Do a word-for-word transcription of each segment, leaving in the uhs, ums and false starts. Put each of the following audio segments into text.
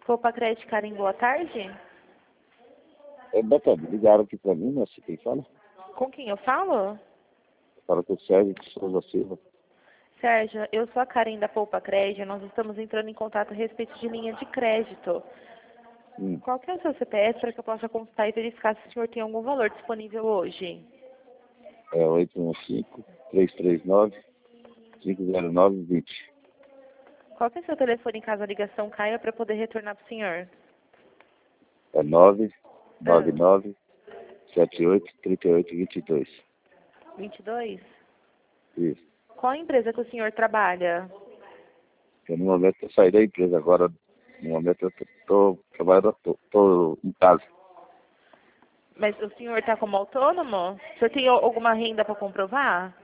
Poupa Crédito, Karen, boa tarde. É, Beto, ligaram aqui pra mim, né? Você quem fala? Com quem eu falo? Fala com o Sérgio de Souza Silva. Sérgio, eu sou a Karen da Poupa Crédito, nós estamos entrando em contato a respeito de linha de crédito. Hum. Qual que é o seu C P F para que eu possa consultar e verificar se o senhor tem algum valor disponível hoje? É oito um cinco, três três nove, cinco zero nove dois zero. Qual que é o seu telefone caso a ligação caia para poder retornar para o senhor? É nove nove Ah, nove, sete oito, três oito dois dois. vinte e dois? Isso. Qual a empresa que o senhor trabalha? Eu, no momento eu saí da empresa agora. No momento eu tô, tô trabalhando, tô, tô em casa. Mas o senhor está como autônomo? O senhor tem al- alguma renda para comprovar?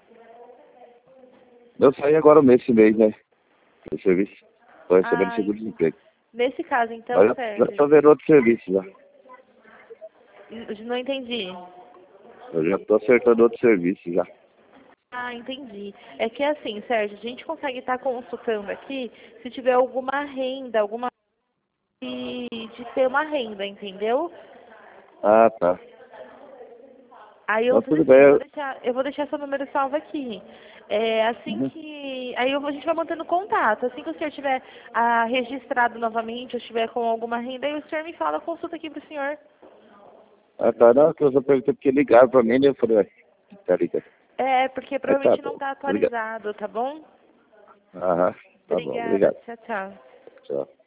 Eu saí agora nesse mês, né? Do serviço. Tô recebendo Ah, seguro-desemprego. nesse caso então, Mas já, já tô Sérgio, vendo outro serviço já. n- não entendi. Eu já tô acertando outro serviço já. Ah, entendi. É que assim, Sérgio, a gente consegue estar consultando aqui se tiver alguma renda, alguma de, de ter uma renda, entendeu? Ah, tá. Aí eu Então vou tudo fazer assim, bem. eu vou Eu... deixar, eu vou deixar seu número salvo aqui. É, assim Uhum. que. Aí eu vou- a gente vai mantendo contato. Assim que o senhor tiver ah, registrado novamente, ou estiver com alguma renda, aí o senhor me fala, consulta aqui pro senhor. Ah, tá. Não, que eu só perguntei porque ligaram pra mim, né? Eu falei, ué, tá ligado. É, porque Aí tá provavelmente não bom. está Obrigado. atualizado, tá bom? Aham. Tá bom. Obrigada. Obrigado. Tchau, tchau. Tchau.